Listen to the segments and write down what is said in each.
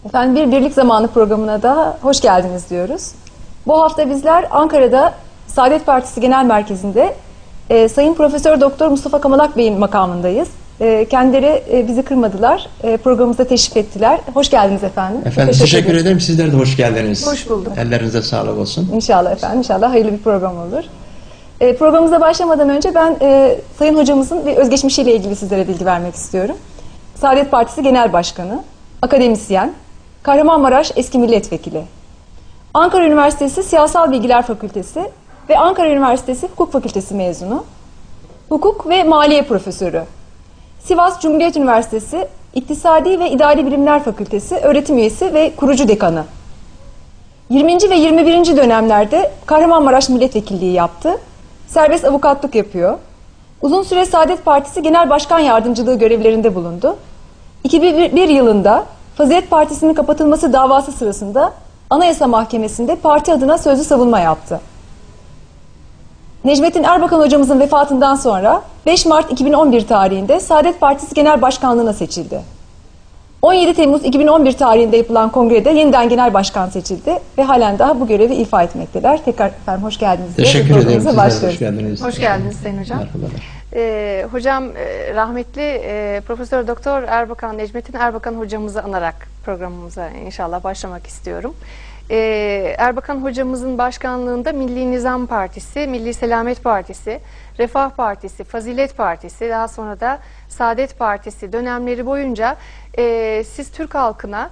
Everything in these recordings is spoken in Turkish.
Efendim bir Birlik Zamanı programına da hoş geldiniz diyoruz. Bu hafta bizler Ankara'da Saadet Partisi Genel Merkezi'nde Sayın Profesör Doktor Mustafa Kamalak Bey'in makamındayız. Kendileri bizi kırmadılar, programımıza teşrif ettiler. Hoş geldiniz efendim. Efendim teşekkür ederim. Sizler de hoş geldiniz. Hoş bulduk. Ellerinize sağlık olsun. İnşallah efendim, inşallah hayırlı bir program olur. Programımıza başlamadan önce ben Sayın Hocamızın bir özgeçmişiyle ilgili sizlere bilgi vermek istiyorum. Saadet Partisi Genel Başkanı, akademisyen, Kahramanmaraş eski milletvekili, Ankara Üniversitesi Siyasal Bilgiler Fakültesi ve Ankara Üniversitesi Hukuk Fakültesi mezunu, hukuk ve maliye profesörü, Sivas Cumhuriyet Üniversitesi İktisadi ve İdari Bilimler Fakültesi öğretim üyesi ve kurucu dekanı. 20. ve 21. dönemlerde Kahramanmaraş milletvekilliği yaptı, serbest avukatlık yapıyor, uzun süre Saadet Partisi Genel Başkan Yardımcılığı görevlerinde bulundu. 2001 yılında Fazilet Partisi'nin kapatılması davası sırasında Anayasa Mahkemesi'nde parti adına sözlü savunma yaptı. Necmettin Erbakan hocamızın vefatından sonra 5 Mart 2011 tarihinde Saadet Partisi Genel Başkanlığı'na seçildi. 17 Temmuz 2011 tarihinde yapılan kongrede yeniden genel başkan seçildi ve halen daha bu görevi ifa etmekteler. Tekrar efendim hoş geldiniz. Teşekkür ederim. Hoş geldiniz. Hoş geldiniz Sayın Hocam. Hocam rahmetli Profesör Doktor Erbakan, Necmettin Erbakan hocamızı anarak programımıza inşallah başlamak istiyorum. Erbakan hocamızın başkanlığında Milli Nizam Partisi, Milli Selamet Partisi, Refah Partisi, Fazilet Partisi, daha sonra da Saadet Partisi dönemleri boyunca siz Türk halkına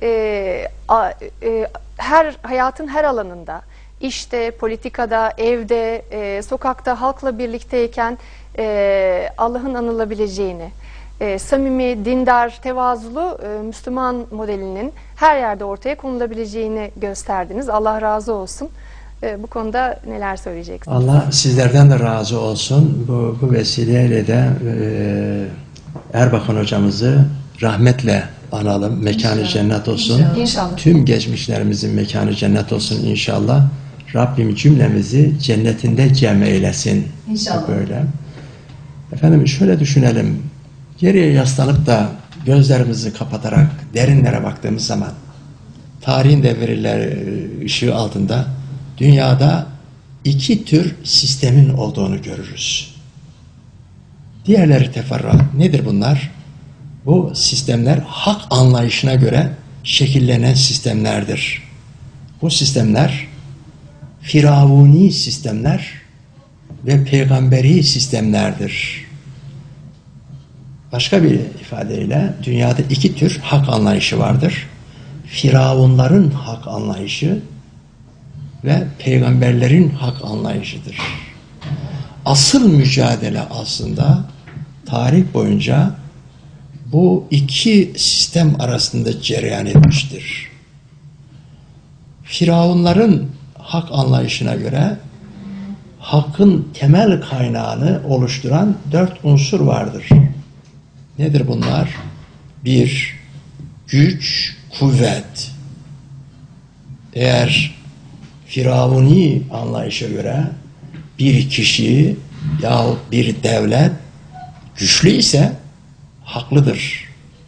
hayatın her alanında, işte, politikada, evde, sokakta halkla birlikteyken Allah'ın anılabileceğini, samimi, dindar, tevazulu Müslüman modelinin her yerde ortaya konulabileceğini gösterdiniz. Allah razı olsun. Bu konuda neler söyleyeceksiniz? Allah sizlerden de razı olsun. Bu vesileyle de Erbakan hocamızı rahmetle analım. Mekanı cennet olsun. İnşallah. Tüm geçmişlerimizin mekanı cennet olsun inşallah. Rabbim cümlemizi cennetinde cem eylesin. İnşallah. Böyle. Efendim şöyle düşünelim. Geriye yaslanıp da gözlerimizi kapatarak derinlere baktığımız zaman tarihin devriler ışığı altında dünyada iki tür sistemin olduğunu görürüz. Diğerleri teferruat. Nedir bunlar? Bu sistemler hak anlayışına göre şekillenen sistemlerdir. Bu sistemler firavuni sistemler ve peygamberi sistemlerdir. Başka bir ifadeyle dünyada iki tür hak anlayışı vardır. Firavunların hak anlayışı ve peygamberlerin hak anlayışıdır. Asıl mücadele aslında tarih boyunca bu iki sistem arasında cereyan etmiştir. Firavunların hak anlayışına göre hakkın temel kaynağını oluşturan 4 unsur vardır. Nedir bunlar? 1. Güç, kuvvet. Eğer firavuni anlayışa göre bir kişi yahut bir devlet güçlü ise haklıdır.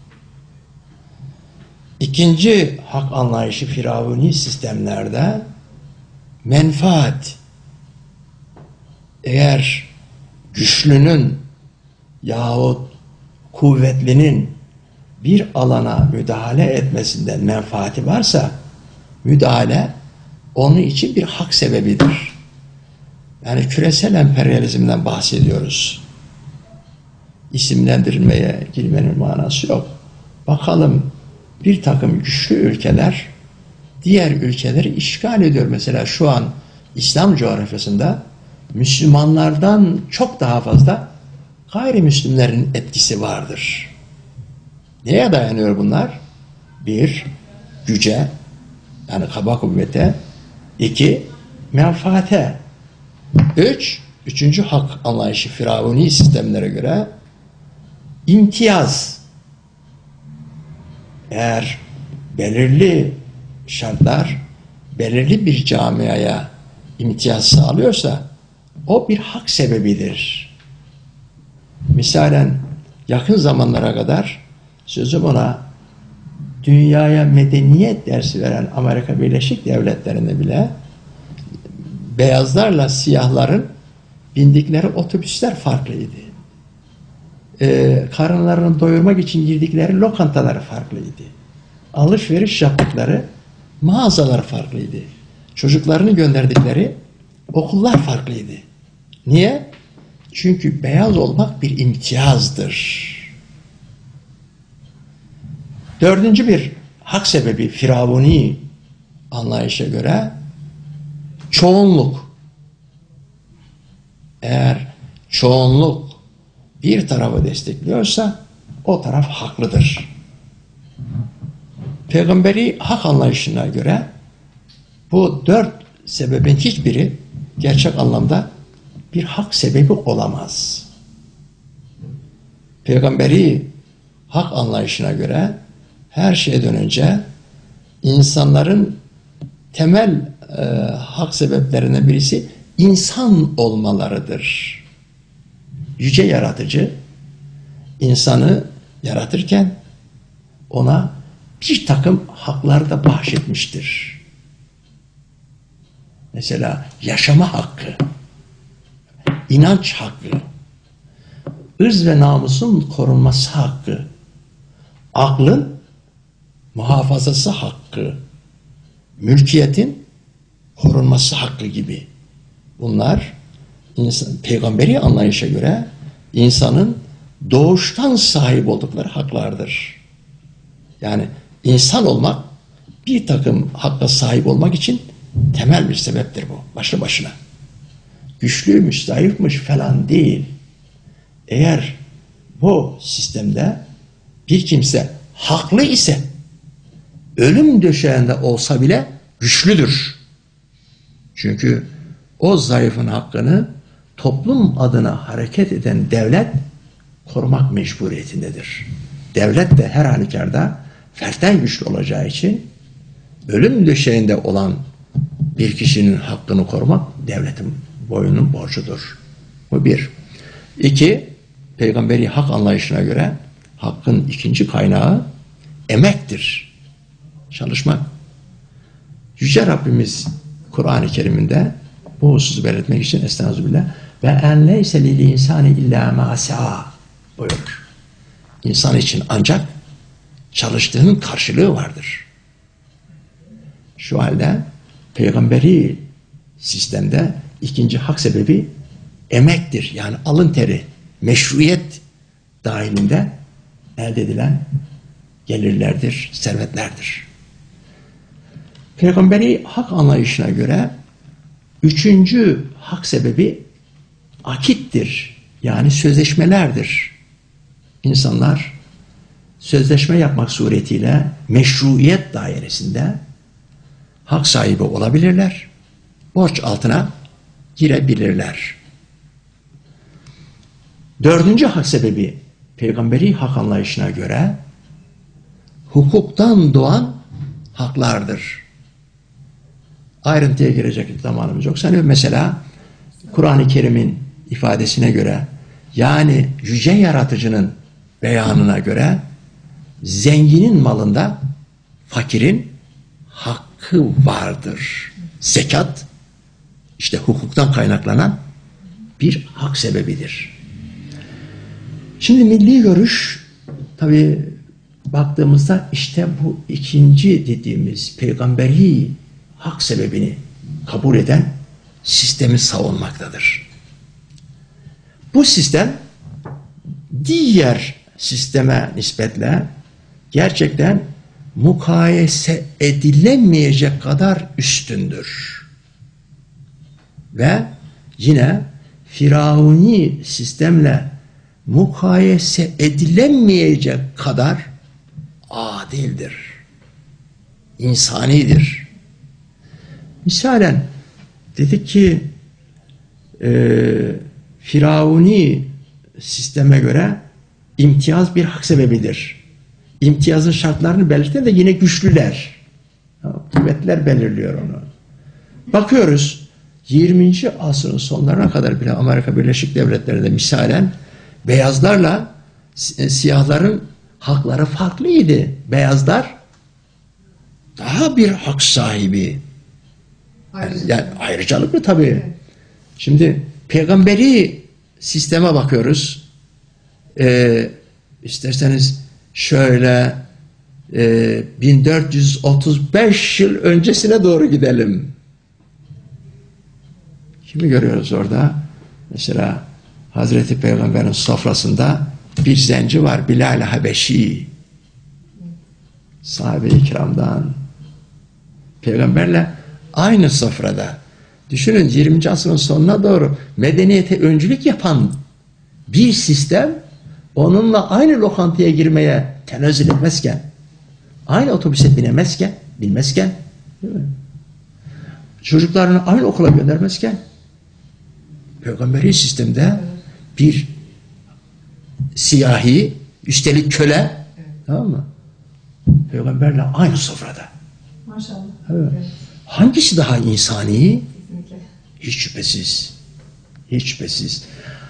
İkinci hak anlayışı firavuni sistemlerde menfaat. Eğer güçlünün yahut kuvvetlinin bir alana müdahale etmesinden menfaati varsa müdahale onun için bir hak sebebidir. Yani küresel emperyalizmden bahsediyoruz. İsimlendirmeye girmenin manası yok. Bakalım bir takım güçlü ülkeler diğer ülkeleri işgal ediyor. Mesela şu an İslam coğrafyasında Müslümanlardan çok daha fazla gayrimüslimlerin etkisi vardır. Neye dayanıyor bunlar? 1. Güce, yani kaba kuvvete. 2. Menfaate. 3. Üçüncü hak anlayışı firavuni sistemlere göre imtiyaz. Eğer belirli şartlar belirli bir camiaya imtiyaz sağlıyorsa o bir hak sebebidir. Misalen yakın zamanlara kadar sözüm ona dünyaya medeniyet dersi veren Amerika Birleşik Devletleri'nde bile beyazlarla siyahların bindikleri otobüsler farklıydı. Karınlarını doyurmak için girdikleri lokantaları farklıydı. Alışveriş yaptıkları mağazalar farklıydı. Çocuklarını gönderdikleri okullar farklıydı. Niye? Çünkü beyaz olmak bir imtiyazdır. Dördüncü bir hak sebebi firavuni anlayışa göre çoğunluk. Eğer çoğunluk bir tarafı destekliyorsa o taraf haklıdır. Peygamberi hak anlayışına göre bu dört sebebin hiçbiri gerçek anlamda bir hak sebebi olamaz. Peygamberi hak anlayışına göre her şeyden önce insanların temel hak sebeplerinden birisi insan olmalarıdır. Yüce Yaratıcı insanı yaratırken ona bir takım haklar da bahşetmiştir. Mesela yaşama hakkı, inanç hakkı, ırz ve namusun korunması hakkı, aklın muhafazası hakkı, mülkiyetin korunması hakkı gibi. Bunlar peygamberi anlayışa göre insanın doğuştan sahip oldukları haklardır. Yani insan olmak bir takım hakka sahip olmak için temel bir sebeptir bu. Başlı başına. Güçlüymüş, zayıfmış falan değil. Eğer bu sistemde bir kimse haklı ise ölüm döşeğinde olsa bile güçlüdür. Çünkü o zayıfın hakkını toplum adına hareket eden devlet korumak mecburiyetindedir. Devlet de her halükarda fertten güçlü olacağı için ölüm döşeğinde olan bir kişinin hakkını korumak devletin boyunun borcudur. Bu bir. İki, peygamberi hak anlayışına göre hakkın ikinci kaynağı emektir. Çalışmak. Yüce Rabbimiz Kur'an-ı Kerim'inde bu hususu belirtmek için estağfirullah ve en leyse lil insani illa ma sa'a buyurur. İnsan için ancak çalıştığının karşılığı vardır. Şu halde peygamberi sistemde ikinci hak sebebi emektir. Yani alın teri, meşruiyet dahilinde elde edilen gelirlerdir, servetlerdir. Peygamberi hak anlayışına göre üçüncü hak sebebi akittir. Yani sözleşmelerdir. İnsanlar sözleşme yapmak suretiyle meşruiyet dairesinde hak sahibi olabilirler. Borç altına girebilirler. Dördüncü hak sebebi peygamberi hak anlayışına göre hukuktan doğan haklardır. Ayrıntıya girecek zamanımız yok. Mesela Kur'an-ı Kerim'in ifadesine göre yani yüce yaratıcının beyanına göre zenginin malında fakirin hakkı vardır. Zekat işte hukuktan kaynaklanan bir hak sebebidir. Şimdi milli görüş tabii baktığımızda işte bu ikinci dediğimiz peygamberi hak sebebini kabul eden sistemi savunmaktadır. Bu sistem diğer sisteme nispetle gerçekten mukayese edilemeyecek kadar üstündür. Ve yine firavuni sistemle mukayese edilemeyecek kadar adildir. İnsanidir. Misalen dedik ki firavuni sisteme göre imtiyaz bir hak sebebidir. İmtiyazın şartlarını belirten de yine güçlüler. Kuvvetler belirliyor onu. Bakıyoruz 20. asrın sonlarına kadar bile Amerika Birleşik Devletleri'nde misalen beyazlarla siyahların hakları farklıydı. Beyazlar daha bir hak sahibi. Yani ayrıcalıklı tabii. Evet. Şimdi peygamberi sisteme bakıyoruz. İsterseniz şöyle 1435 yıl öncesine doğru gidelim. Kimi görüyoruz orada? Mesela Hazreti Peygamber'in sofrasında bir zenci var, Bilal-i Habeşi. Sahabe-i kiramdan. Peygamberle aynı sofrada. Düşünün 20. asrın sonuna doğru medeniyete öncülük yapan bir sistem onunla aynı lokantaya girmeye tenezzül etmezken, aynı otobüse bilmezken, değil mi? Çocuklarını aynı okula göndermezken, peygamberi sistemde bir siyahi, üstelik köle, tamam mı? Peygamberle aynı sofrada. Maşallah. Evet. Hangisi daha insani? Kesinlikle. Hiç şüphesiz. Hiç şüphesiz.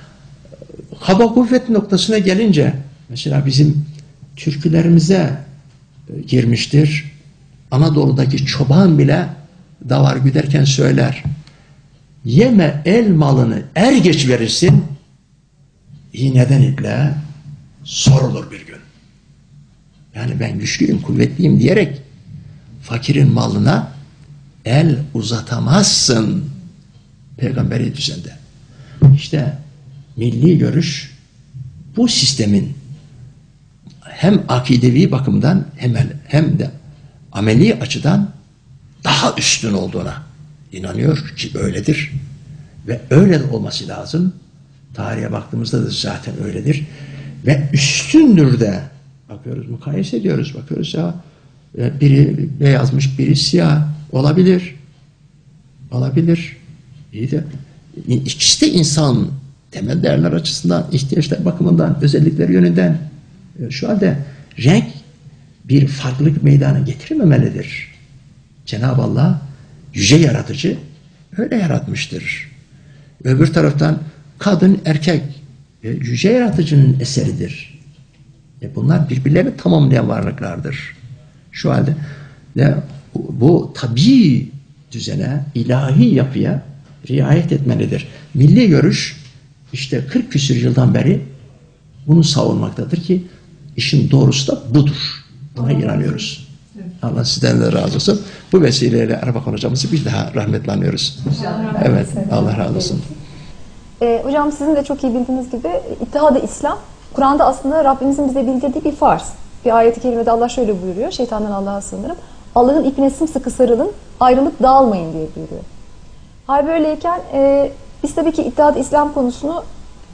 Kaba kuvvet noktasına gelince mesela bizim türkülerimize girmiştir. Anadolu'daki çoban bile davar güderken söyler. Yeme el malını er geç verirsin, iğneden iple sorulur bir gün. Yani ben güçlüyüm, kuvvetliyim diyerek fakirin malına el uzatamazsın peygamberi düzende. İşte milli görüş bu sistemin hem akidevi bakımdan hem de ameli açıdan daha üstün olduğuna inanıyor ki öyledir. Ve öyle de olması lazım. Tarihe baktığımızda da zaten öyledir. Ve üstündür de bakıyoruz, mukayese ediyoruz. Bakıyoruz ya biri beyazmış, biri siyah. Olabilir. Olabilir. İyi de ikisi de insan temel değerler açısından, ihtiyaçlar bakımından, özellikleri yönünden şu halde renk bir farklılık meydana getirmemelidir. Cenab-ı Allah yüce yaratıcı öyle yaratmıştır. Öbür taraftan kadın, erkek yüce yaratıcının eseridir. Bunlar birbirlerini tamamlayan varlıklardır. Şu halde bu tabii düzene, ilahi yapıya riayet etmelidir. Milli görüş işte 40 küsur yıldan beri bunu savunmaktadır ki işin doğrusu da budur. Buna inanıyoruz. Allah sizden de razı olsun. Bu vesileyle Erbakan hocamızı bir daha rahmetle anıyoruz. Evet, Allah razı olsun. Hocam sizin de çok iyi bildiğiniz gibi İttihad-ı İslam, Kur'an'da aslında Rabbimizin bize bildirdiği bir farz. Bir ayet-i kerimede Allah şöyle buyuruyor, şeytandan Allah'a sığınırım. Allah'ın ipine sımsıkı sarılın, ayrılıp dağılmayın diye buyuruyor. Hal böyleyken biz tabii ki İttihad-ı İslam konusunu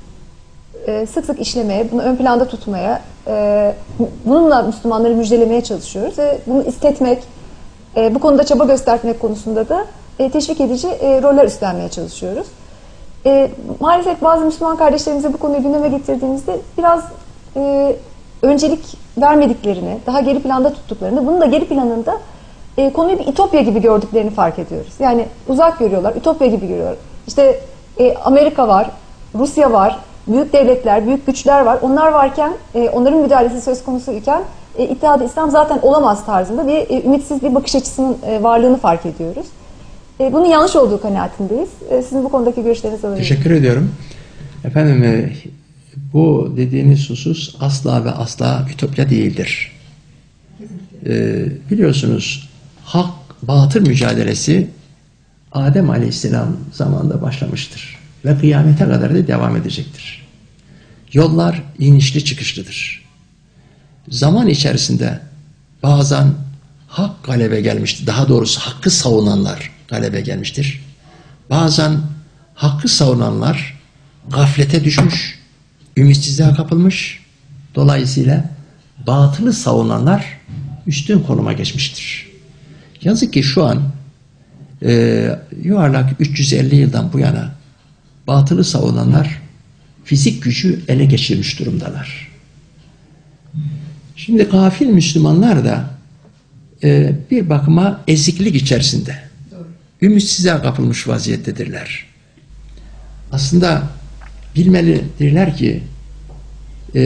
sık sık işlemeye, bunu ön planda tutmaya, bununla Müslümanları müjdelemeye çalışıyoruz ve bunu istetmek, bu konuda çaba göstermek konusunda da teşvik edici roller üstlenmeye çalışıyoruz. Maalesef bazı Müslüman kardeşlerimize bu konuyu gündeme getirdiğimizde biraz öncelik vermediklerini, daha geri planda tuttuklarını, bunun da geri planında konuyu bir ütopya gibi gördüklerini fark ediyoruz. Yani uzak görüyorlar, ütopya gibi görüyorlar. İşte Amerika var, Rusya var, büyük devletler, büyük güçler var. Onlar varken, onların müdahalesi söz konusu iken İttihad-ı İslam zaten olamaz tarzında bir ümitsiz bir bakış açısının varlığını fark ediyoruz. Bunun yanlış olduğu kanaatindeyiz. Sizin bu konudaki görüşlerinizi alabilirim. Teşekkür ediyorum. Efendim, bu dediğiniz husus asla ve asla ütopya değildir. Biliyorsunuz hak batıl mücadelesi Adem Aleyhisselam zamanında başlamıştır ve kıyamete kadar da devam edecektir. Yollar inişli çıkışlıdır. Zaman içerisinde bazen hak galebe gelmiştir. Daha doğrusu hakkı savunanlar galebe gelmiştir. Bazen hakkı savunanlar gaflete düşmüş, ümitsizliğe kapılmış. Dolayısıyla batılı savunanlar üstün konuma geçmiştir. Yazık ki şu an yuvarlak 350 yıldan bu yana batılı savunanlar fizik gücü ele geçirmiş durumdalar. Şimdi gafil Müslümanlar da bir bakıma eziklik içerisinde, ümitsizliğe kapılmış vaziyettedirler. Aslında bilmelidirler ki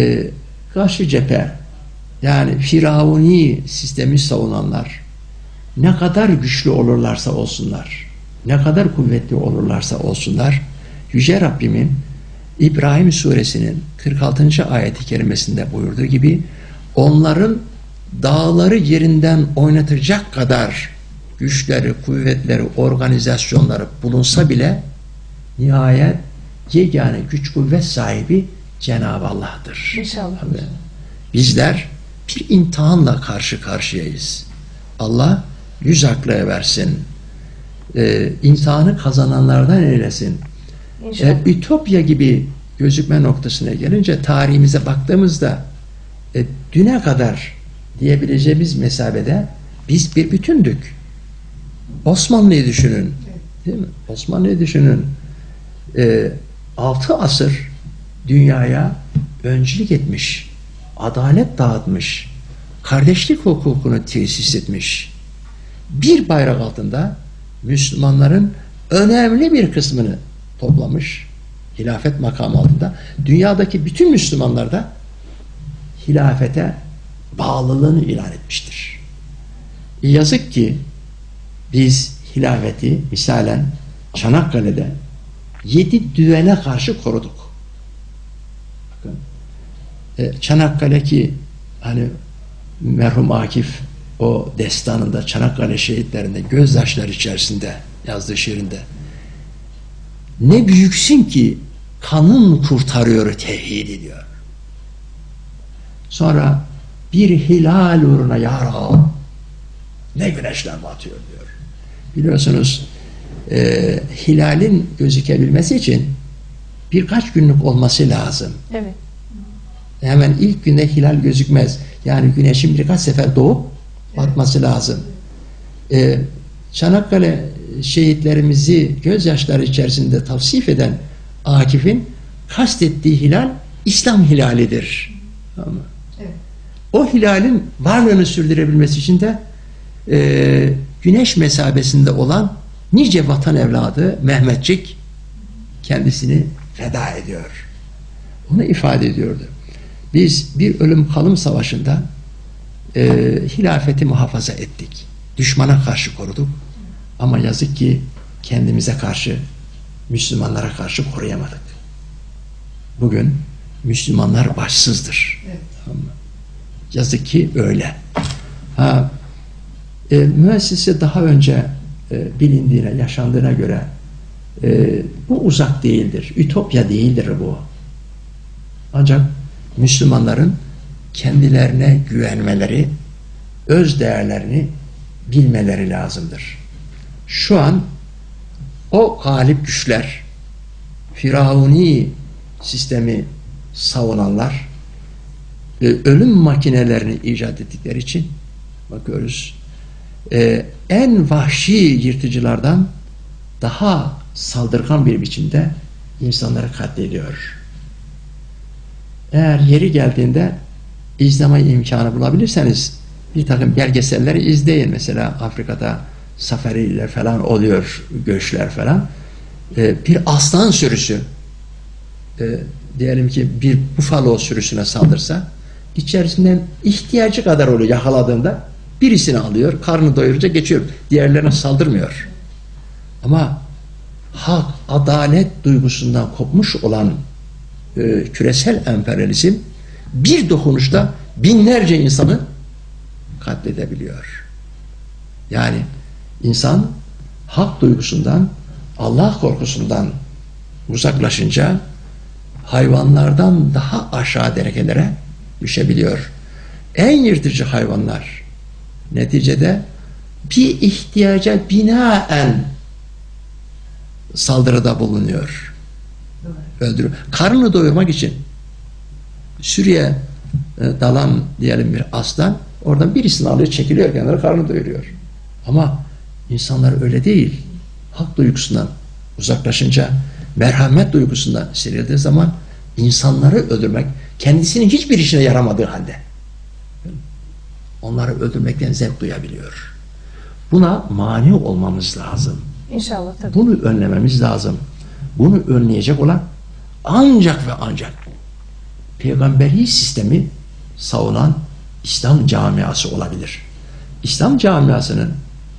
karşı cephe, yani Firavuni sistemi savunanlar ne kadar güçlü olurlarsa olsunlar, ne kadar kuvvetli olurlarsa olsunlar, Yüce Rabbimin İbrahim suresinin 46. ayeti kerimesinde buyurduğu gibi onların dağları yerinden oynatacak kadar güçleri, kuvvetleri, organizasyonları bulunsa bile nihayet yegane güç kuvvet sahibi Cenab-ı Allah'tır. İnşallah. Bizler bir imtihanla karşı karşıyayız. Allah yüz aklı versin. İmtihanı kazananlardan eylesin. Ütopya gibi gözükme noktasına gelince tarihimize baktığımızda düne kadar diyebileceğimiz mesafede biz bir bütündük. Osmanlı'yı düşünün. Değil mi? Osmanlı'yı düşünün. 6 asır dünyaya öncülük etmiş, adalet dağıtmış, kardeşlik hukukunu tesis etmiş. Bir bayrak altında Müslümanların önemli bir kısmını toplamış, hilafet makamı altında. Dünyadaki bütün Müslümanlar da hilafete bağlılığını ilan etmiştir. Yazık ki biz hilafeti misalen Çanakkale'de 7 düvele karşı koruduk. Bakın, Çanakkale ki hani merhum Akif o destanında Çanakkale şehitlerinde gözyaşları içerisinde yazdığı şiirinde ne büyüksün ki kanın kurtarıyor tevhidi diyor. Sonra bir hilal uğruna ya Rab ne güneşler batıyor diyor. Biliyorsunuz hilalin gözükebilmesi için birkaç günlük olması lazım. Evet. Hemen ilk günde hilal gözükmez. Yani güneşin birkaç sefer doğup batması lazım. Çanakkale şehitlerimizi gözyaşları içerisinde tavsif eden Akif'in kastettiği hilal İslam hilalidir. Tamam mı? Evet. O hilalin varlığını sürdürebilmesi için de güneş mesabesinde olan nice vatan evladı Mehmetçik kendisini feda ediyor. Onu ifade ediyordu. Biz bir ölüm kalım savaşında hilafeti muhafaza ettik. Düşmana karşı koruduk. Ama yazık ki kendimize karşı, Müslümanlara karşı koruyamadık. Bugün Müslümanlar başsızdır. Evet. Tamam mı? Yazık ki öyle. Müessese daha önce bilindiğine, yaşandığına göre bu uzak değildir. Ütopya değildir bu. Ancak Müslümanların kendilerine güvenmeleri, öz değerlerini bilmeleri lazımdır. Şu an o galip güçler, Firavuni sistemi savunanlar, ölüm makinelerini icat ettikleri için bakıyoruz, en vahşi yırtıcılardan daha saldırgan bir biçimde insanları katlediyor. Eğer yeri geldiğinde izleme imkanı bulabilirseniz bir takım belgeselleri izleyin. Mesela Afrika'da safariler falan oluyor, göçler falan. Bir aslan sürüsü diyelim ki bir bufalo sürüsüne saldırsa içerisinden ihtiyacı kadar oluyor yakaladığında birisini alıyor, karnı doyurunca geçiyor. Diğerlerine saldırmıyor. Ama hak, adalet duygusundan kopmuş olan küresel emperyalizm bir dokunuşta binlerce insanı katledebiliyor. Yani insan hak duygusundan, Allah korkusundan uzaklaşınca hayvanlardan daha aşağı derecelere düşebiliyor. En yırtıcı hayvanlar neticede bir ihtiyaca binaen saldırıda bulunuyor. Öldürüyor. Karnını doyurmak için sürüye dalan diyelim bir aslan oradan birisini alıyor, çekiliyor kenara, karnını doyuruyor. Ama insanlar öyle değil. Hak duygusundan uzaklaşınca, merhamet duygusundan serildiği zaman insanları öldürmek kendisinin hiçbir işine yaramadığı halde onları öldürmekten zevk duyabiliyor. Buna mani olmamız lazım. İnşallah tabii. Bunu önlememiz lazım. Bunu önleyecek olan ancak ve ancak peygamberi sistemi savunan İslam camiası olabilir. İslam camiasının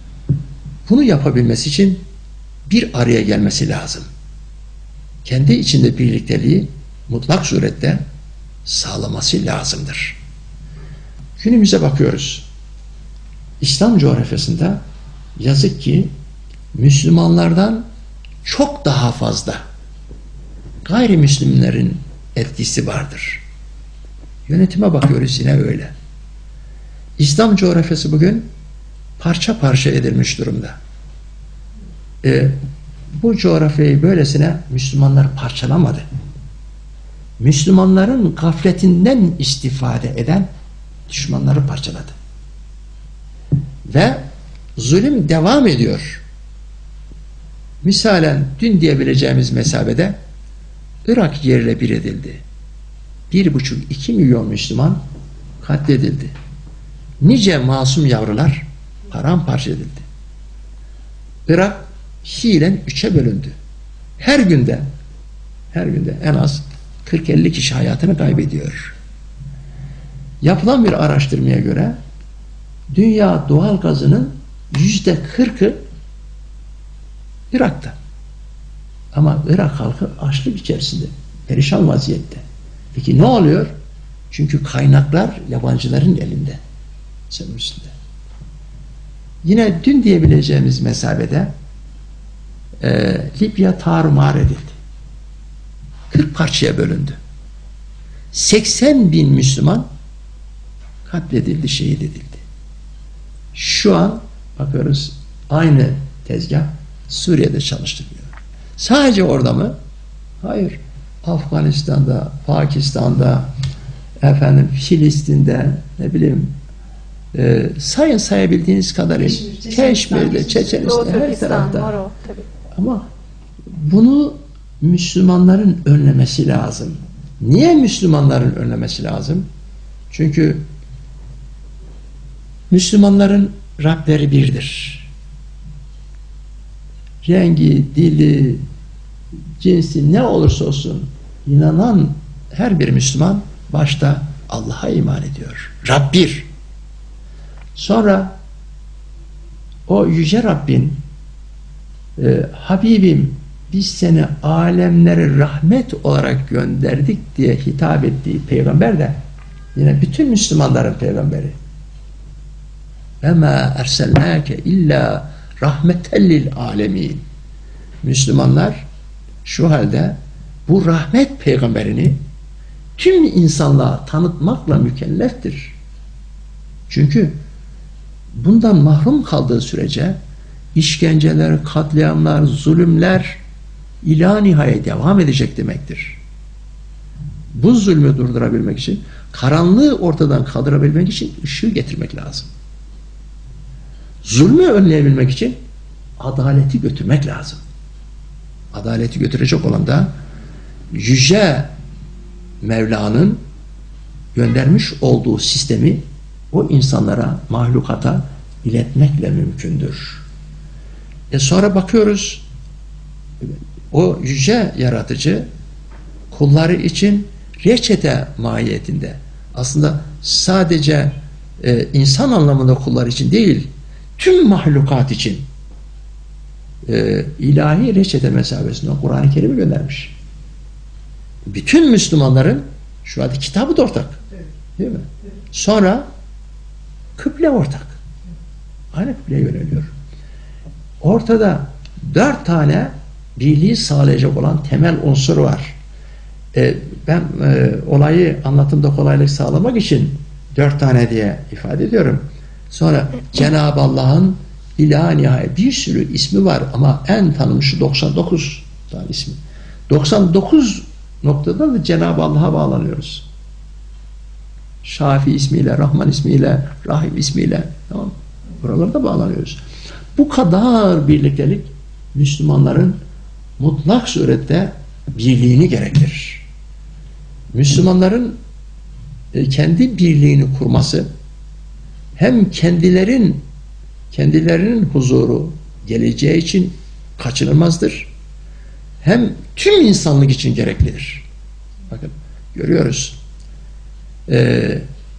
bunu yapabilmesi için bir araya gelmesi lazım. Kendi içinde birlikteliği mutlak surette sağlaması lazımdır. Günümüze bakıyoruz. İslam coğrafyasında yazık ki Müslümanlardan çok daha fazla gayrimüslimlerin etkisi vardır. Yönetime bakıyoruz, yine öyle. İslam coğrafyası bugün parça parça edilmiş durumda. Bu coğrafyayı böylesine Müslümanlar parçalamadı. Müslümanların gafletinden istifade eden düşmanları parçaladı. Ve zulüm devam ediyor. Misalen dün diyebileceğimiz mesabede Irak yerle bir edildi. 1,5-2 milyon Müslüman katledildi. Nice masum yavrular paramparça edildi. Irak fiilen 3'e bölündü. Her günde en az 40-50 kişi hayatını kaybediyor. Yapılan bir araştırmaya göre dünya doğal gazının %40'ı Irak'ta. Ama Irak halkı açlık içerisinde, perişan vaziyette. Peki ne oluyor? Çünkü kaynaklar yabancıların elinde. Senin üstünde. Yine dün diyebileceğimiz mesabede Libya tarumar edildi. 40 parçaya bölündü. 80 bin Müslüman katledildi, şehit edildi. Şu an bakıyoruz aynı tezgah Suriye'de çalıştırılıyor. Sadece orada mı? Hayır. Afganistan'da, Pakistan'da, Filistin'de, ne bileyim, sayın sayabildiğiniz kadarıyla Keşmir'de, Çeçenistan'da, her tarafta. Ama bunu Müslümanların önlemesi lazım. Niye Müslümanların önlemesi lazım? Çünkü Müslümanların Rableri birdir. Rengi, dili, cinsi ne olursa olsun inanan her bir Müslüman başta Allah'a iman ediyor. Rab bir. Sonra o yüce Rabbin Habibim biz seni alemlere rahmet olarak gönderdik diye hitap ettiği peygamber de yine bütün Müslümanların peygamberi. وَمَا اَرْسَلْنَاكَ اِلَّا rahmetellil alemin. Müslümanlar şu halde bu rahmet peygamberini tüm insanlığa tanıtmakla mükelleftir. Çünkü bundan mahrum kaldığı sürece işkenceler, katliamlar, zulümler ila nihayet devam edecek demektir. Bu zulmü durdurabilmek için, karanlığı ortadan kaldırabilmek için ışığı getirmek lazım. Zulmü önleyebilmek için adaleti götürmek lazım. Adaleti götürecek olan da yüce Mevla'nın göndermiş olduğu sistemi o insanlara, mahlukata iletmekle mümkündür. Sonra bakıyoruz, o yüce yaratıcı kulları için reçete mahiyetinde, aslında sadece insan anlamında kullar için değil, tüm mahlukat için ilahi reçete mesabesinde Kur'an-ı Kerim'i göndermiş. Bütün Müslümanların şu anda kitabı da ortak. Değil mi? Sonra kıble ortak. Aynı kıbleye yöneliyor. Ortada 4 tane birliği sağlayacak olan temel unsur var. Ben olayı anlatımda kolaylık sağlamak için 4 tane diye ifade ediyorum. Sonra Cenab-ı Allah'ın ila nihayet bir sürü ismi var ama en tanınmışı 99 tane ismi. 99 noktada da Cenab-ı Allah'a bağlanıyoruz. Şafi ismiyle, Rahman ismiyle, Rahim ismiyle, tamam, buralarda bağlanıyoruz. Bu kadar birliktelik Müslümanların mutlak surette birliğini gerektirir. Müslümanların kendi birliğini kurması hem kendilerinin huzuru, geleceği için kaçınılmazdır. Hem tüm insanlık için gereklidir. Bakın görüyoruz.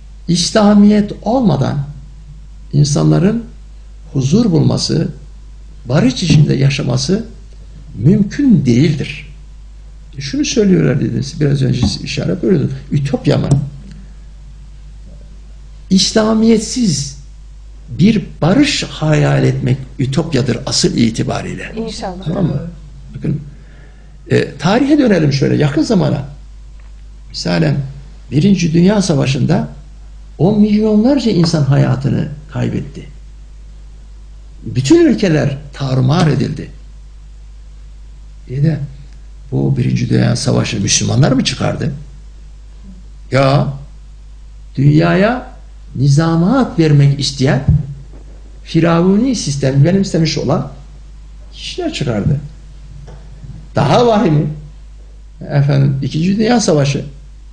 İslamiyet olmadan insanların huzur bulması, barış içinde yaşaması mümkün değildir. Şunu söylüyorlar dediniz, biraz önce işaret buyurdunuz. Ütopya mı? İslamiyetsiz bir barış hayal etmek ütopyadır asıl itibariyle. İnşallah. Tamam mı? Bakın, tarihe dönelim şöyle yakın zamana. Misalen Birinci Dünya Savaşı'nda 10 milyonlarca insan hayatını kaybetti. Bütün ülkeler tarumar edildi. İyi de bu Birinci Dünya Savaşı Müslümanlar mı çıkardı? Ya dünyaya nizamat vermek isteyen Firavuni sistemi benimsemiş olan kişiler çıkardı. Daha vahimi İkinci Dünya Savaşı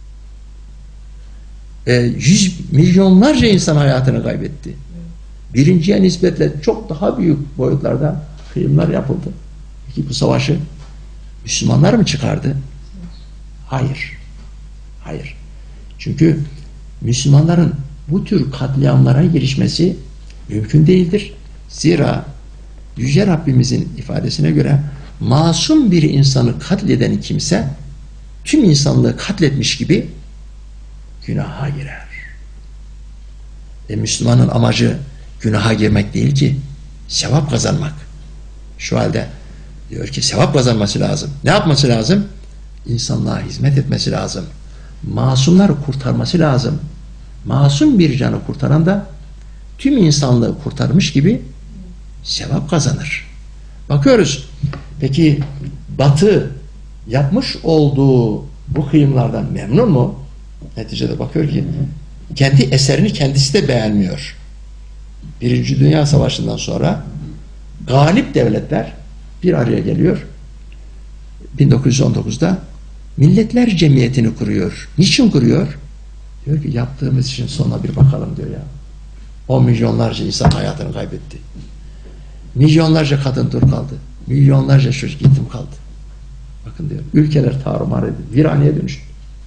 100 milyonlarca insan hayatını kaybetti. Birinciye nispetle çok daha büyük boyutlarda kıyımlar yapıldı. Peki bu savaşı Müslümanlar mı çıkardı? Hayır. Hayır. Çünkü Müslümanların bu tür katliamlara girişmesi mümkün değildir. Zira Yüce Rabbimizin ifadesine göre masum bir insanı katleden kimse tüm insanlığı katletmiş gibi günaha girer. Müslümanın amacı günaha girmek değil ki, sevap kazanmak. Şu halde diyor ki sevap kazanması lazım. Ne yapması lazım? İnsanlığa hizmet etmesi lazım. Masumları kurtarması lazım. Masum bir canı kurtaran da tüm insanlığı kurtarmış gibi sevap kazanır. Bakıyoruz. Peki Batı yapmış olduğu bu kıyımlardan memnun mu? Neticede bakıyor ki kendi eserini kendisi de beğenmiyor. Birinci Dünya Savaşı'ndan sonra galip devletler bir araya geliyor. 1919'da Milletler Cemiyeti'ni kuruyor. Niçin kuruyor? Diyor ki yaptığımız için sonra bir bakalım diyor ya. 10 milyonlarca insan hayatını kaybetti. Milyonlarca kadın dur kaldı. Milyonlarca çocuk yetim kaldı. Bakın diyor, ülkeler tarumar edildi. Viraneye dönüştü.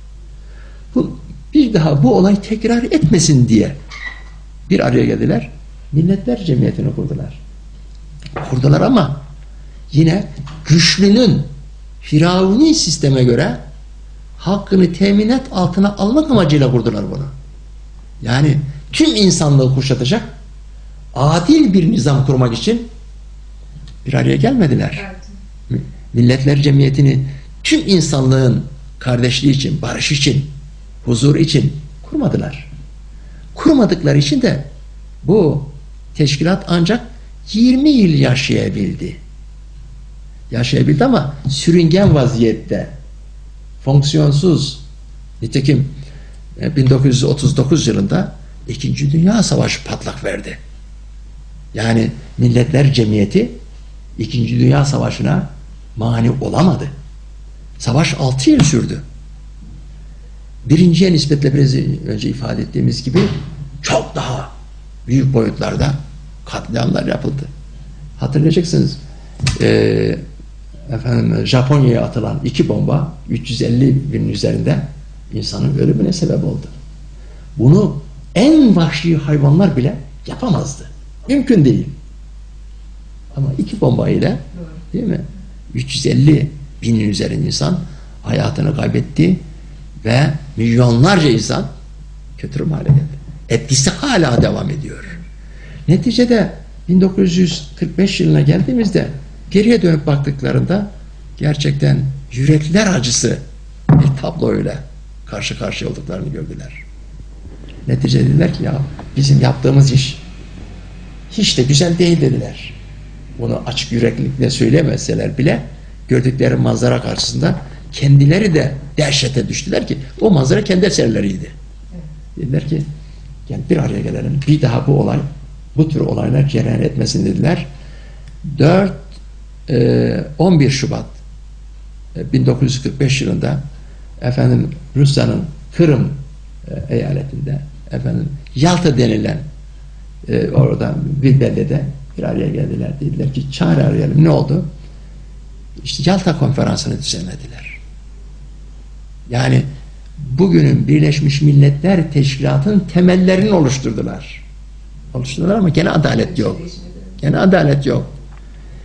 Bir daha bu olay tekrar etmesin diye bir araya geldiler. Milletler Cemiyeti'ni kurdular. Kurdular ama yine güçlünün Firavuni sisteme göre hakkını teminat altına almak amacıyla kurdular bunu. Yani tüm insanlığı kuşatacak adil bir nizam kurmak için bir araya gelmediler. Evet. Milletler Cemiyeti'ni tüm insanlığın kardeşliği için, barış için, huzur için kurmadılar. Kurmadıkları için de bu teşkilat ancak 20 yıl yaşayabildi. Yaşayabildi ama sürüngen vaziyette, fonksiyonsuz. Nitekim 1939 yılında İkinci Dünya Savaşı patlak verdi. Yani Milletler Cemiyeti İkinci Dünya Savaşı'na mani olamadı. Savaş 6 yıl sürdü. Birinciye nispetle biraz önce ifade ettiğimiz gibi çok daha büyük boyutlarda katliamlar yapıldı. Hatırlayacaksınız Japonya'ya atılan 2 bomba 350 binin üzerinde insanın ölümüne sebep oldu. Bunu en vahşi hayvanlar bile yapamazdı. Mümkün değil. Ama 2 bomba ile, değil mi? 350 binin üzerinde insan hayatını kaybetti ve milyonlarca insan kötü hale geldi. Etkisi hala devam ediyor. Neticede 1945 yılına geldiğimizde geriye dönüp baktıklarında gerçekten yürekler acısı bir tabloyla karşı karşıya olduklarını gördüler. Neticede dediler ki ya bizim yaptığımız iş hiç de güzel değil dediler. Bunu açık yüreklilikle söyleyemezseler bile gördükleri manzara karşısında kendileri de dehşete düştüler ki o manzara kendi eserleriydi. Dediler ki gel bir araya gelelim. Bir daha bu tür olaylar cereyan etmesin dediler. 11 Şubat 1945 yılında Rusya'nın Kırım eyaletinde Yalta denilen orada bir beldede bir araya geldiler. Dediler ki çare arayalım. Ne oldu? İşte Yalta konferansını düzenlediler. Yani bugünün Birleşmiş Milletler Teşkilatı'nın temellerini oluşturdular. Oluşturdular ama gene adalet yok. Gene adalet yok.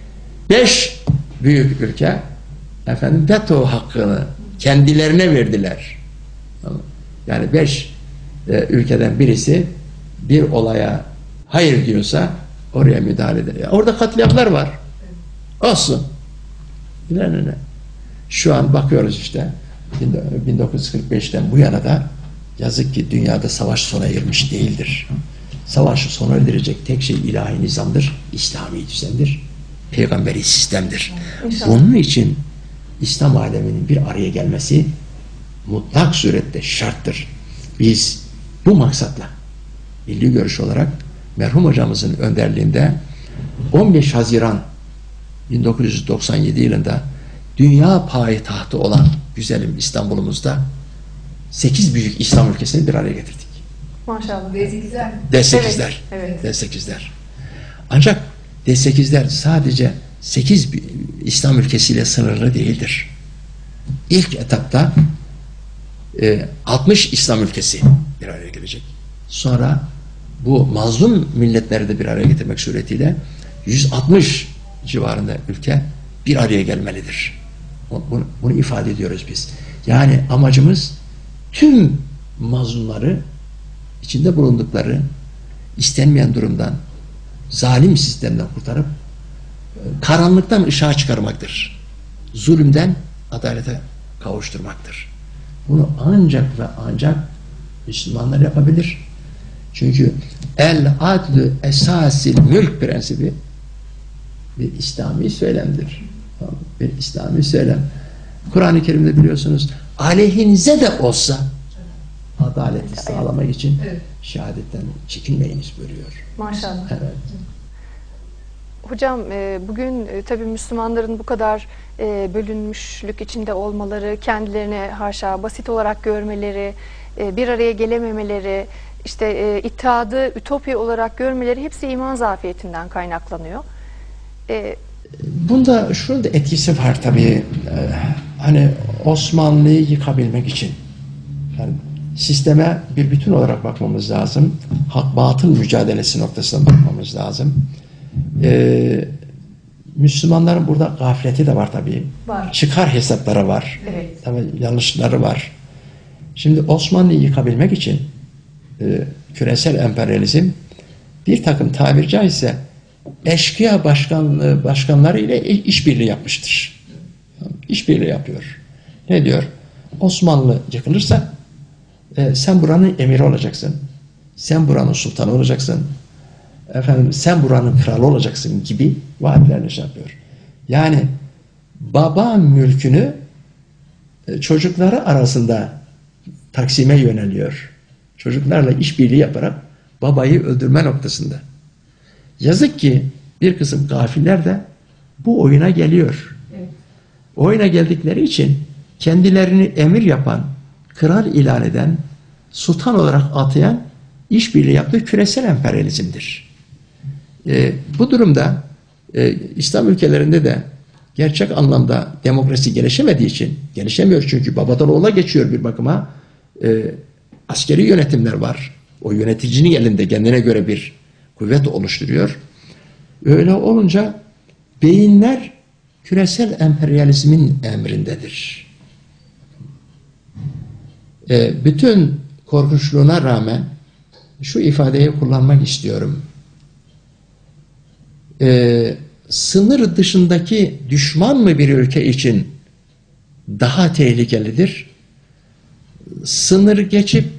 5 büyük ülke efendim veto hakkını kendilerine verdiler. Yani 5 ülkeden birisi bir olaya hayır diyorsa oraya müdahale eder. Orada katliamlar var. Olsun. Ne. Şu an bakıyoruz işte 1945'ten bu yana da yazık ki dünyada savaş sona ermiş değildir. Savaşı sona erdirecek tek şey ilahi nizamdır, İslami düzendir, peygamberi sistemdir. İnşallah. Bunun için İslam aleminin bir araya gelmesi mutlak surette şarttır. Biz bu maksatla milli görüş olarak merhum hocamızın önderliğinde 15 Haziran 1997 yılında dünya payitahtı olan güzelim İstanbul'umuzda 8 büyük İslam ülkesini bir araya getirdik. Maşallah. D8'ler. Evet. D8'ler. Ancak D8'ler sadece 8 İslam ülkesiyle sınırlı değildir. İlk etapta 60 İslam ülkesi bir araya gelecek. Sonra bu mazlum milletleri de bir araya getirmek suretiyle 160 civarında ülke bir araya gelmelidir. Bunu ifade ediyoruz biz. Yani amacımız tüm mazlumları içinde bulundukları istenmeyen durumdan, zalim sistemden kurtarıp karanlıktan ışığa çıkarmaktır. Zulümden adalete kavuşturmaktır. Bunu ancak ve ancak Müslümanlar yapabilir. Çünkü el adlü esasil mülk prensibi bir İslami söylemdir. Bir İslami söylem. Kur'an-ı Kerim'de biliyorsunuz aleyhinize de olsa adaleti sağlamak için şehadetten çekinmeyiniz buyuruyor. Maşallah. Evet. Hocam bugün tabii Müslümanların bu kadar bölünmüşlük içinde olmaları, kendilerine haşa basit olarak görmeleri, bir araya gelememeleri, işte ittihadı ütopya olarak görmeleri hepsi iman zafiyetinden kaynaklanıyor. Bunda şunun da etkisi var tabii. Hani Osmanlı'yı yıkabilmek için yani sisteme bir bütün olarak bakmamız lazım. Hak batıl mücadelesi noktasına bakmamız lazım. Müslümanların burada gafleti de var tabii. Var. Çıkar hesapları var. Evet. Tabii yanlışları var. Şimdi Osmanlı'yı yıkabilmek için küresel emperyalizm bir takım tabiri caizse eşkıya başkanları ile işbirliği yapmıştır. İşbirliği yapıyor. Ne diyor? Osmanlı yıkılırsa sen buranın emiri olacaksın. Sen buranın sultanı olacaksın. Efendim sen buranın kralı olacaksın gibi vaatlerini şey yapıyor. Yani baba mülkünü çocukları arasında taksime yöneliyor. Çocuklarla işbirliği yaparak babayı öldürme noktasında. Yazık ki bir kısım gafiller de bu oyuna geliyor. Evet. Oyuna geldikleri için kendilerini emir yapan, kral ilan eden, sultan olarak atayan işbirliği yaptığı küresel emperyalizmdir. Bu durumda İslam ülkelerinde de gerçek anlamda demokrasi gelişemediği için, gelişemiyor çünkü babadan oğula geçiyor bir bakıma, askeri yönetimler var. O yöneticinin elinde kendine göre bir kuvvet oluşturuyor. Öyle olunca beyinler küresel emperyalizmin emrindedir. Bütün korkunçluğuna rağmen şu ifadeyi kullanmak istiyorum. Sınır dışındaki düşman mı bir ülke için daha tehlikelidir? Sınır geçip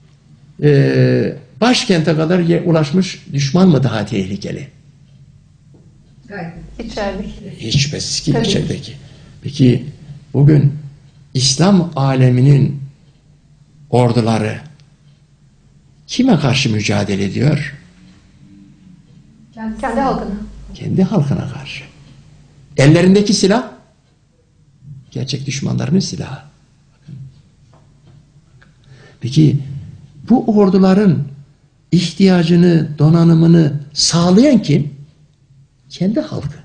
başkente kadar ulaşmış düşman mı daha tehlikeli? İçerideki. Hiç şüphesiz ki içerideki. Peki bugün İslam aleminin orduları kime karşı mücadele ediyor? Kendi halkına. Kendi halkına karşı. Ellerindeki silah gerçek düşmanlarının silahı. Peki bu orduların ihtiyacını, donanımını sağlayan kim? Kendi halkı.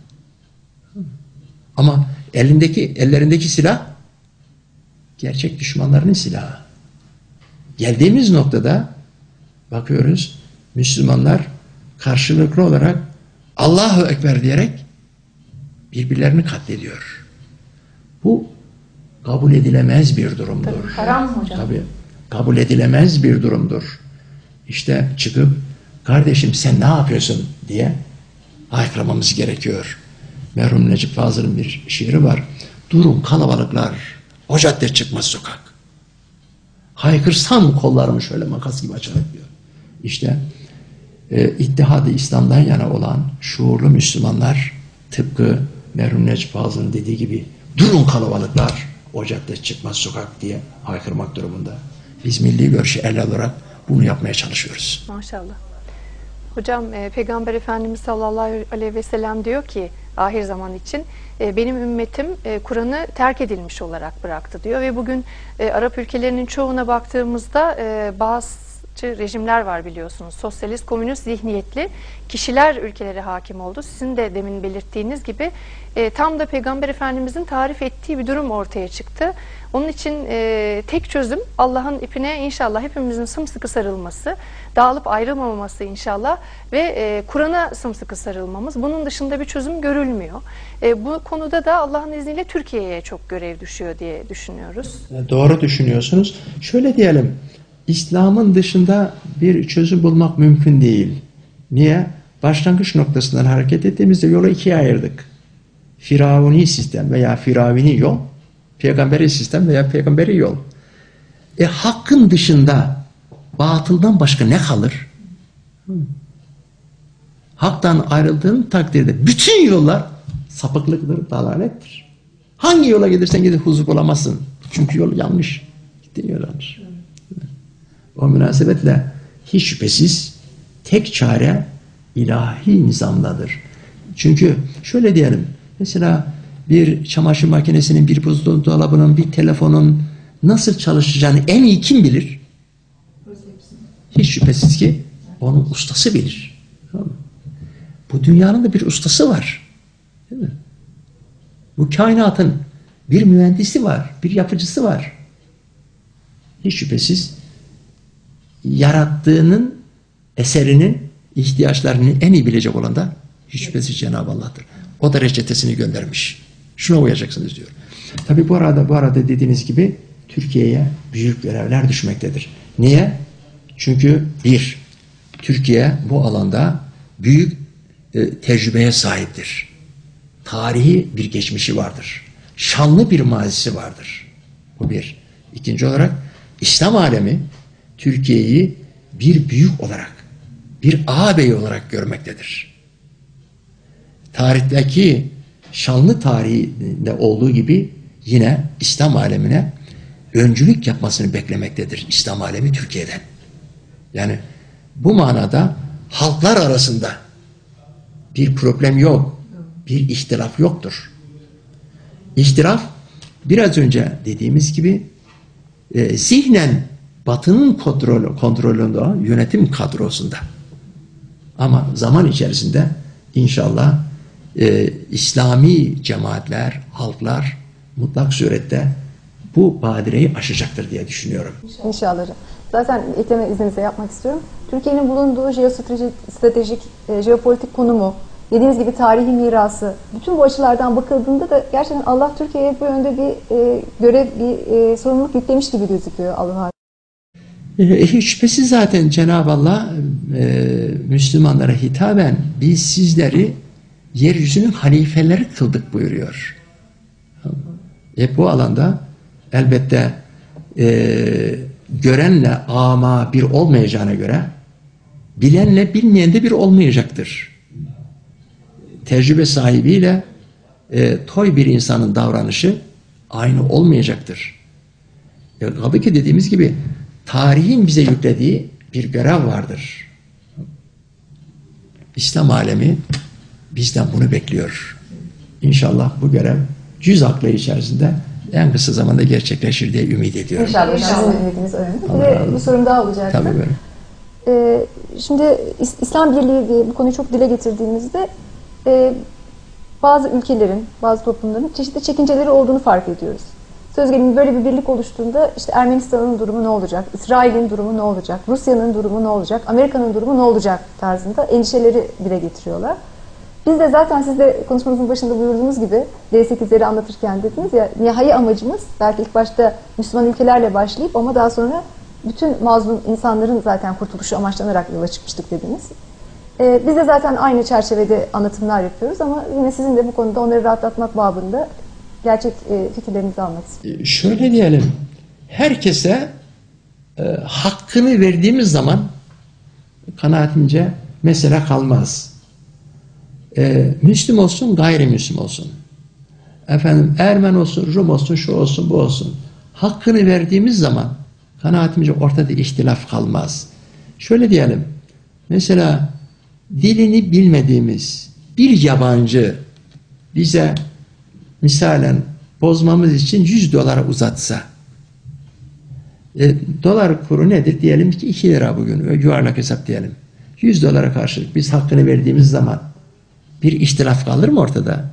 Ama ellerindeki silah gerçek düşmanlarının silahı. Geldiğimiz noktada bakıyoruz Müslümanlar karşılıklı olarak Allahu Ekber diyerek birbirlerini katlediyor. Bu kabul edilemez bir durumdur. Tabii, haram mı hocam? Tabii, kabul edilemez bir durumdur. İşte çıkıp kardeşim sen ne yapıyorsun diye haykırmamız gerekiyor. Merhum Necip Fazıl'ın bir şiiri var. Durun kalabalıklar, o cadde çıkmaz sokak. Haykırsam kollarımı şöyle makas gibi açarak diyor. İşte İttihat-ı İslam'dan yana olan şuurlu Müslümanlar tıpkı merhum Necip Fazıl'ın dediği gibi durun kalabalıklar, o cadde çıkmaz sokak diye haykırmak durumunda. Biz milli görüşü ele alarak bunu yapmaya çalışıyoruz. Maşallah. Hocam Peygamber Efendimiz sallallahu aleyhi ve sellem diyor ki ahir zaman için benim ümmetim Kur'an'ı terk edilmiş olarak bıraktı diyor ve bugün Arap ülkelerinin çoğuna baktığımızda bazı rejimler var biliyorsunuz. Sosyalist, komünist zihniyetli kişiler ülkelere hakim oldu. Sizin de demin belirttiğiniz gibi tam da Peygamber Efendimizin tarif ettiği bir durum ortaya çıktı. Onun için tek çözüm Allah'ın ipine inşallah hepimizin sımsıkı sarılması, dağılıp ayrılmaması inşallah ve Kur'an'a sımsıkı sarılmamız. Bunun dışında bir çözüm görülmüyor. Bu konuda da Allah'ın izniyle Türkiye'ye çok görev düşüyor diye düşünüyoruz. Doğru düşünüyorsunuz. Şöyle diyelim, İslam'ın dışında bir çözüm bulmak mümkün değil. Niye? Başlangıç noktasından hareket ettiğimizde yolu ikiye ayırdık. Firavuni sistem veya firavini yol, peygamberi sistem veya peygamberi yol. Hakkın dışında batıldan başka ne kalır? Haktan ayrıldığın takdirde bütün yollar sapıklıktır, dalalettir. Hangi yola gidersen gidip huzur bulamazsın. Çünkü yol yanlış. Gittiğin yol yanlış. O münasebetle hiç şüphesiz tek çare ilahi nizamdadır. Çünkü şöyle diyelim, mesela bir çamaşır makinesinin, bir buzdolabının, bir telefonun nasıl çalışacağını en iyi kim bilir? Hiç şüphesiz ki onun ustası bilir. Bu dünyanın da bir ustası var. Değil mi? Bu kainatın bir mühendisi var, bir yapıcısı var. Hiç şüphesiz yarattığının eserinin ihtiyaçlarını en iyi bilecek olan da hiç şüphesiz Cenab-ı Allah'tır. O da reçetesini göndermiş. Şuna uyacaksınız diyor. Tabi bu arada dediğiniz gibi Türkiye'ye büyük görevler düşmektedir. Niye? Çünkü Türkiye bu alanda büyük tecrübeye sahiptir. Tarihi bir geçmişi vardır. Şanlı bir mazisi vardır. Bu bir. İkinci olarak İslam alemi Türkiye'yi bir büyük olarak, bir ağabey olarak görmektedir. Tarihteki şanlı tarihinde olduğu gibi yine İslam alemine öncülük yapmasını beklemektedir İslam alemi Türkiye'den. Yani bu manada halklar arasında bir problem yok, bir ihtilaf yoktur. İhtilaf biraz önce dediğimiz gibi zihnen Batı'nın kontrolünde, yönetim kadrosunda. Ama zaman içerisinde inşallah İslami cemaatler, halklar mutlak surette bu badireyi aşacaktır diye düşünüyorum. İnşallah. Zaten ekleme izninizle yapmak istiyorum. Türkiye'nin bulunduğu jeostratejik, jeopolitik konumu, dediğiniz gibi tarihi mirası, bütün bu açılardan bakıldığında da gerçekten Allah Türkiye'ye bu yönde bir görev, bir sorumluluk yüklemiş gibi gözüküyor Allah. Hiç şüphesiz zaten Cenab-ı Allah Müslümanlara hitaben biz sizleri yeryüzünün halifeleri kıldık buyuruyor. Bu alanda elbette görenle ama bir olmayacağına göre bilenle bilmeyen de bir olmayacaktır. Tecrübe sahibiyle toy bir insanın davranışı aynı olmayacaktır. Tabii ki dediğimiz gibi tarihin bize yüklediği bir görev vardır. İslam alemi bizden bunu bekliyor. İnşallah bu görev cüz aklı içerisinde en kısa zamanda gerçekleşir diye ümit ediyorum. İnşallah. Sizin ümidiniz önemli. Ve bir sorum daha olacaktı. Tabii böyle. Şimdi İslam Birliği diye bu konuyu çok dile getirdiğimizde bazı ülkelerin, bazı toplumların çeşitli çekinceleri olduğunu fark ediyoruz. Söz gelimi böyle bir birlik oluştuğunda işte Ermenistan'ın durumu ne olacak, İsrail'in durumu ne olacak, Rusya'nın durumu ne olacak, Amerika'nın durumu ne olacak tarzında endişeleri dile getiriyorlar. Biz de zaten siz de konuşmanızın başında buyurduğunuz gibi D8'leri anlatırken dediniz ya, nihai amacımız belki ilk başta Müslüman ülkelerle başlayıp ama daha sonra bütün mazlum insanların zaten kurtuluşu amaçlanarak yola çıkmıştık dediniz. Biz de zaten aynı çerçevede anlatımlar yapıyoruz ama yine sizin de bu konuda onları rahatlatmak babında gerçek fikirlerinizi almak istiyorum. Şöyle diyelim, herkese hakkını verdiğimiz zaman kanaatimce mesele kalmaz. Müslüm olsun, gayrimüslim olsun. Efendim Ermen olsun, Rum olsun, şu olsun, bu olsun. Hakkını verdiğimiz zaman kanaatimce ortada ihtilaf kalmaz. Şöyle diyelim, mesela dilini bilmediğimiz bir yabancı bize misalen bozmamız için 100 dolara uzatsa, dolar kuru nedir? Diyelim ki 2 lira bugün, yuvarlak hesap diyelim. 100 dolara karşılık biz hakkını verdiğimiz zaman bir ihtilaf kalır mı ortada?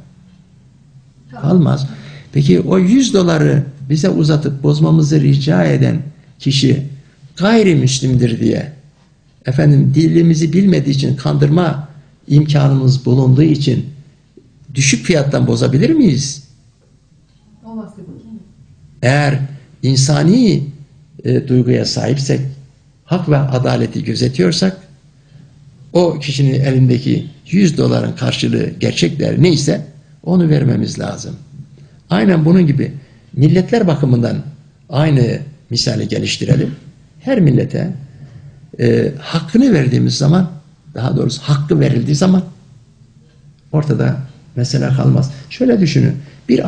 Kalmaz. Peki o 100 doları bize uzatıp bozmamızı rica eden kişi gayrimüslimdir diye, efendim dilimizi bilmediği için kandırma imkanımız bulunduğu için düşük fiyattan bozabilir miyiz? Olmaz tabii ki. Eğer insani duyguya sahipsek, hak ve adaleti gözetiyorsak, o kişinin elindeki 100 doların karşılığı gerçek değer neyse onu vermemiz lazım. Aynen bunun gibi milletler bakımından aynı misali geliştirelim. Her millete hakkını verdiğimiz zaman, daha doğrusu hakkı verildiği zaman ortada mesele kalmaz. Şöyle düşünün, bir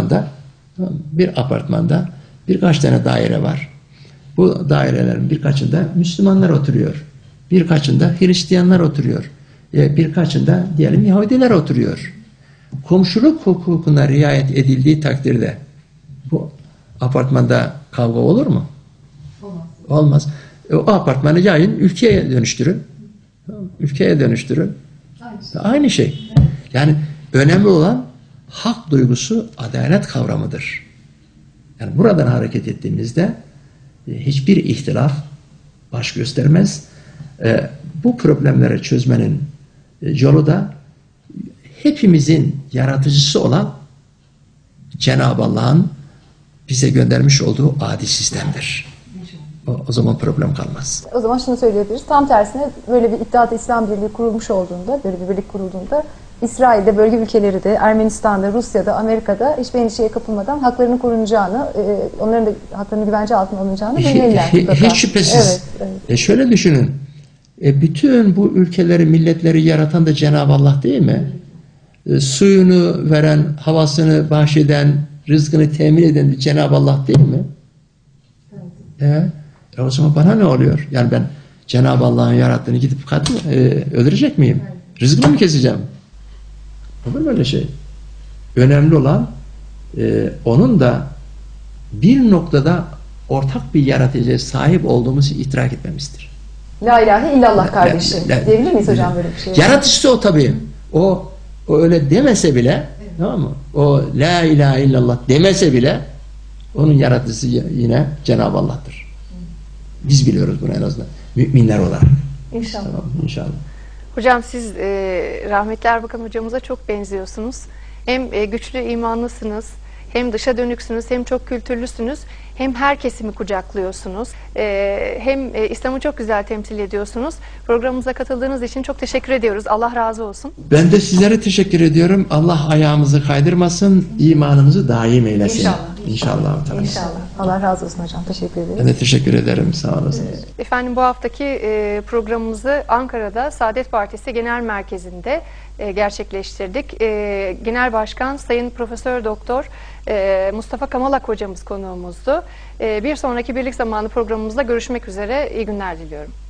apartmanda birkaç tane daire var. Bu dairelerin birkaçında Müslümanlar oturuyor. Birkaçında Hristiyanlar oturuyor. Birkaçında diyelim Yahudiler oturuyor. Komşuluk hukukuna riayet edildiği takdirde bu apartmanda kavga olur mu? Olmaz. Olmaz. O apartmanı yayın, ülkeye dönüştürün. Ülkeye dönüştürün. Aynı şey. Yani önemli olan hak duygusu, adalet kavramıdır. Yani buradan hareket ettiğimizde hiçbir ihtilaf baş göstermez. Bu problemleri çözmenin yolu da hepimizin yaratıcısı olan Cenab-ı Allah'ın bize göndermiş olduğu adi sistemdir. O zaman problem kalmaz. O zaman şunu söyleyebiliriz. Tam tersine böyle bir İttihat-ı İslam Birliği kurulmuş olduğunda, böyle bir birlik kurulduğunda İsrail'de, bölge ülkeleri de, Ermenistan'da, Rusya'da, Amerika'da hiçbir endişeye kapılmadan haklarının korunacağını, onların da haklarının güvence altına alınacağını bilmeliler. Hiç şüphesiz. Evet. Şöyle düşünün. Bütün bu ülkeleri, milletleri yaratan da Cenab-ı Allah değil mi? Suyunu veren, havasını bahşeden, rızkını temin eden de Cenab-ı Allah değil mi? O zaman bana ne oluyor? Yani ben Cenab-ı Allah'ın yarattığını gidip öldürecek miyim? Rızkını mı keseceğim? Olur mu öyle şey? Önemli olan onun da bir noktada ortak bir yaratıcıya sahip olduğumuzu idrak etmemizdir. La ilahe illallah kardeşim. Diyebilir miyiz hocam böyle bir şey? Yaratıcısı o tabii. O öyle demese bile, tamam mı? O la ilahe illallah demese bile onun yaratıcısı yine Cenab-ı Allah'tır. Biz biliyoruz bunu en azından. Müminler olarak. İnşallah. Tamam, inşallah. Hocam siz rahmetli Erbakan hocamıza çok benziyorsunuz. Hem güçlü imanlısınız, hem dışa dönüksünüz, hem çok kültürlüsünüz, hem her kesimi kucaklıyorsunuz, hem İslam'ı çok güzel temsil ediyorsunuz. Programımıza katıldığınız için çok teşekkür ediyoruz. Allah razı olsun. Ben de sizlere teşekkür ediyorum. Allah ayağımızı kaydırmasın, imanımızı daim eylesin. İnşallah. İnşallah. İnşallah. Allah razı olsun hocam. Teşekkür ederiz. Ben de teşekkür ederim. Sağ olasınız. Efendim bu haftaki programımızı Ankara'da Saadet Partisi Genel Merkezi'nde gerçekleştirdik. Genel Başkan Sayın Profesör Doktor Mustafa Kamalak hocamız konuğumuzdu. Bir sonraki Birlik Zamanı programımızda görüşmek üzere. İyi günler diliyorum.